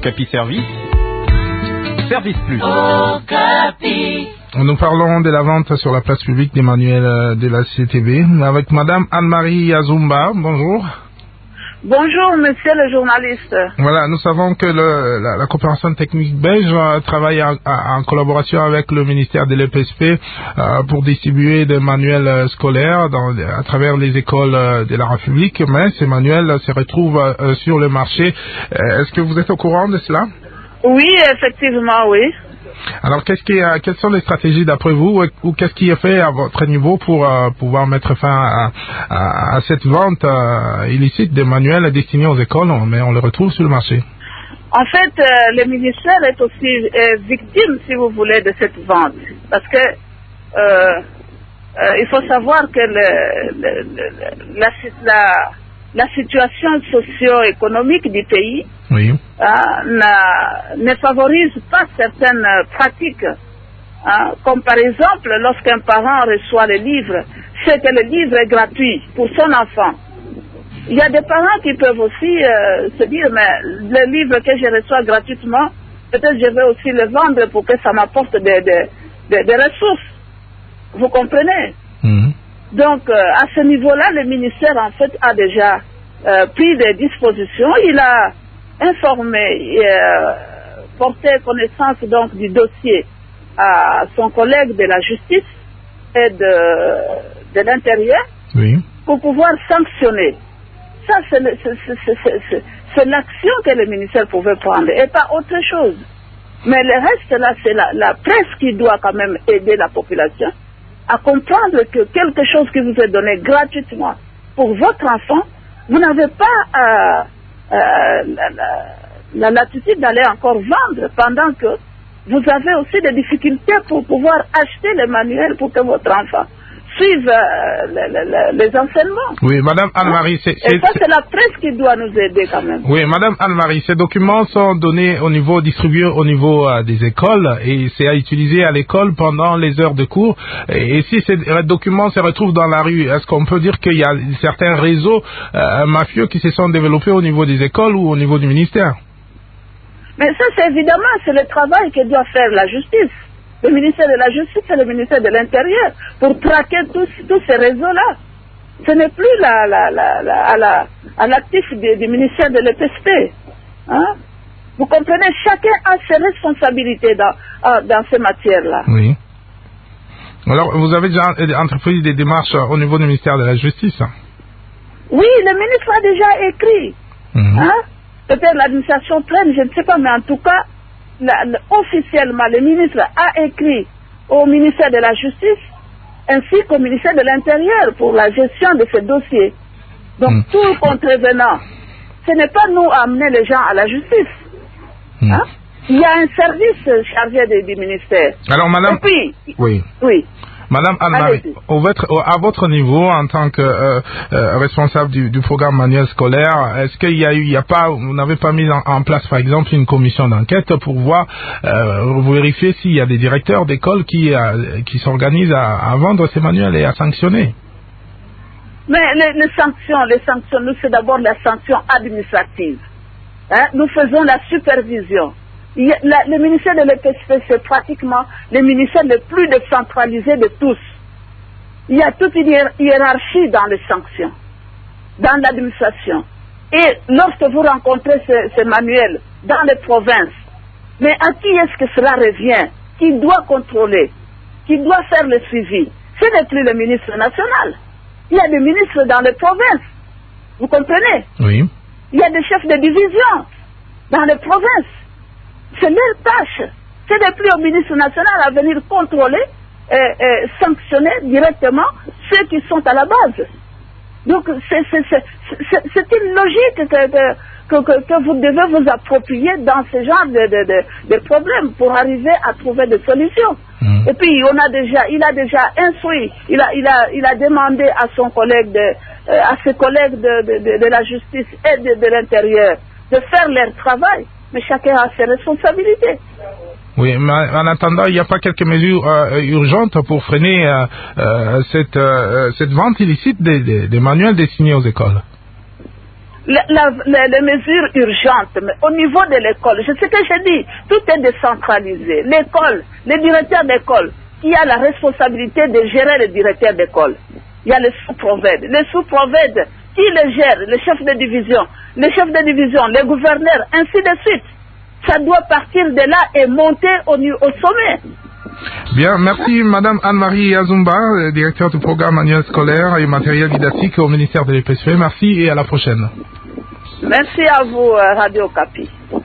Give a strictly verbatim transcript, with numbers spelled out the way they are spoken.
Okapi Service, Service Plus. Okapi. Nous parlons de la vente sur la place publique des manuels de la C T B avec Madame Anne-Marie Yazumba. Bonjour. Bonjour, monsieur le journaliste. Voilà, nous savons que le, la, la coopération technique belge travaille en, en collaboration avec le ministère de l'E P S P euh, pour distribuer des manuels scolaires dans, à travers les écoles de la République, mais ces manuels se retrouvent euh, sur le marché. Euh, est-ce que vous êtes au courant de cela? Oui, effectivement, oui. Alors, qu'est-ce qui, euh, quelles sont les stratégies d'après vous, ou qu'est-ce qui est fait à votre niveau pour euh, pouvoir mettre fin à, à, à cette vente euh, illicite des manuels destinés aux écoles, mais on les retrouve sur le marché? En fait, euh, le ministère est aussi euh, victime, si vous voulez, de cette vente. Parce que euh, euh, il faut savoir que le, le, le, la, la, la situation socio-économique du pays oui. euh, ne favorise pas certaines pratiques. Hein, comme par exemple, lorsqu'un parent reçoit le livre, c'est que le livre est gratuit pour son enfant. Il y a des parents qui peuvent aussi euh, se dire, mais le livre que je reçois gratuitement, peut-être je vais aussi le vendre pour que ça m'apporte des, des, des, des ressources. Vous comprenez? Mmh. Donc, euh, à ce niveau-là, le ministère, en fait, a déjà euh, pris des dispositions. Il a informé, euh, porté connaissance donc du dossier à son collègue de la justice et de, de l'intérieur oui. pour pouvoir sanctionner. Ça, c'est, c'est, c'est, c'est, c'est, c'est l'action que le ministère pouvait prendre et pas autre chose. Mais le reste, là, c'est la, la presse qui doit quand même aider la population à comprendre que quelque chose qui vous est donné gratuitement pour votre enfant, vous n'avez pas euh, euh, la, la, la latitude d'aller encore vendre pendant que vous avez aussi des difficultés pour pouvoir acheter les manuels pour que votre enfant suive euh, les, les, les enseignements. Oui, Madame Anne-Marie, c'est... Et ça, c'est la presse qui doit nous aider quand même. Oui, Madame Anne-Marie, ces documents sont donnés au niveau, distribués au niveau euh, des écoles et c'est à utiliser à l'école pendant les heures de cours. Et, et si ces documents se retrouvent dans la rue, est-ce qu'on peut dire qu'il y a certains réseaux euh, mafieux qui se sont développés au niveau des écoles ou au niveau du ministère? Mais ça, c'est évidemment, c'est le travail que doit faire la justice. Le ministère de la Justice et le ministère de l'Intérieur pour traquer tous, tous ces réseaux-là. Ce n'est plus la, la, la, la, à, la, à l'actif du, du ministère de l'E P S P. Hein? Vous comprenez, chacun a ses responsabilités dans, dans ces matières-là. Oui. Alors, vous avez déjà entrepris des démarches au niveau du ministère de la Justice? Oui, le ministre a déjà écrit. Mmh. Hein? Peut-être l'administration traîne, je ne sais pas, mais en tout cas, La, la, officiellement, le ministre a écrit au ministère de la Justice ainsi qu'au ministère de l'Intérieur pour la gestion de ce dossier. Donc, mmh. tout contrevenant, ce n'est pas nous amener les gens à la justice. Mmh. Hein? Il y a un service chargé de, du ministère. Alors, madame... Et puis, oui. Oui. Madame Anne-Marie, à votre niveau, en tant que euh, euh, responsable du, du programme manuel scolaire, est-ce qu'il y a eu, il y a pas, vous n'avez pas mis en, en place, par exemple, une commission d'enquête pour voir, euh, vérifier s'il y a des directeurs d'école qui, euh, qui s'organisent à, à vendre ces manuels et à sanctionner? Mais les, les sanctions, les sanctions, nous, c'est d'abord la sanction administrative. Hein? Nous faisons la supervision. Il y a, la, le ministère de l'E P S P, c'est pratiquement le ministère le plus décentralisé de tous. Il y a toute une hiérarchie dans les sanctions, dans l'administration. Et lorsque vous rencontrez ces, ces manuels dans les provinces, mais à qui est-ce que cela revient? Qui doit contrôler? Qui doit faire le suivi? Ce n'est plus le ministre national. Il y a des ministres dans les provinces. Vous comprenez? Oui. Il y a des chefs de division dans les provinces. C'est leur tâche. Ce n'est plus au ministre national à venir contrôler et, et sanctionner directement ceux qui sont à la base. Donc, c'est, c'est, c'est, c'est, c'est une logique que, que, que, que vous devez vous approprier dans ce genre de, de, de, de problèmes pour arriver à trouver des solutions. Mmh. Et puis, on a déjà, il a déjà instruit, il a, il a, il a demandé à son collègue, de, euh, à ses collègues de, de, de, de la justice et de, de l'intérieur de faire leur travail. Mais chacun a ses responsabilités. Oui, mais en attendant, il n'y a pas quelques mesures euh, urgentes pour freiner euh, euh, cette, euh, cette vente illicite des, des, des manuels destinés aux écoles? la, la, la, les mesures urgentes, mais au niveau de l'école, c'est ce que je dis, tout est décentralisé. L'école, les directeurs d'école, qui a la responsabilité de gérer les directeurs d'école. Il y a les sous-prophètes. Les sous-prophètes, qui les gèrent? Les chefs de division, les chefs de division, les gouverneurs, ainsi de suite. Ça doit partir de là et monter au, au sommet. Bien, merci Madame Anne-Marie Azumba, directeur du programme annuel scolaire et matériel didactique au ministère de l'E P S F. Merci et à la prochaine. Merci à vous, Radio Okapi.